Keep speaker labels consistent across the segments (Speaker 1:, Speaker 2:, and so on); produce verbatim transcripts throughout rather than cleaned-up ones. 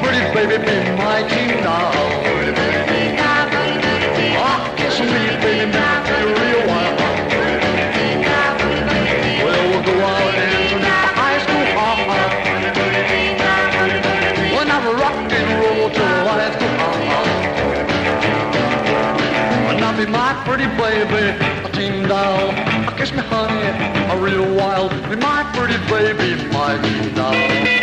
Speaker 1: pretty baby, be my teen doll. Oh, kiss me, baby, make me feel real wild. Well, we'll go out into the high school hall. We'll have a rock and roll till the lights go out. And I'll be my pretty baby, a teen doll. Kiss me, honey, a real wild. Be my pretty baby, my teen doll.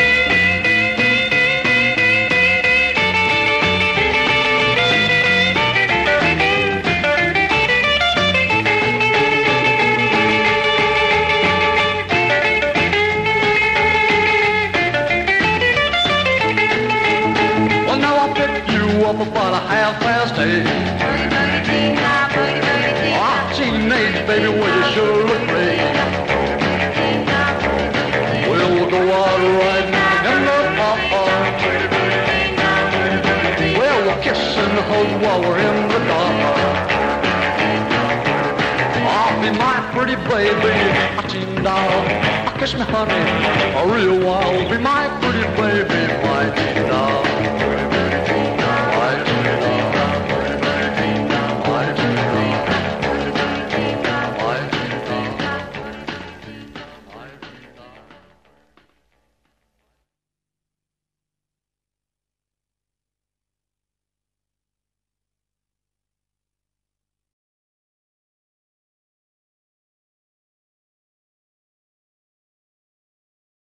Speaker 1: Up about a half past eight. Oh, teenage baby, well you sure look great. Well, we'll go out riding in the park. Well, we'll kiss and hug while we're in the dark. Oh, be my pretty baby, a teen doll. Kiss me, honey, a real wild. Be my pretty baby, my teen doll.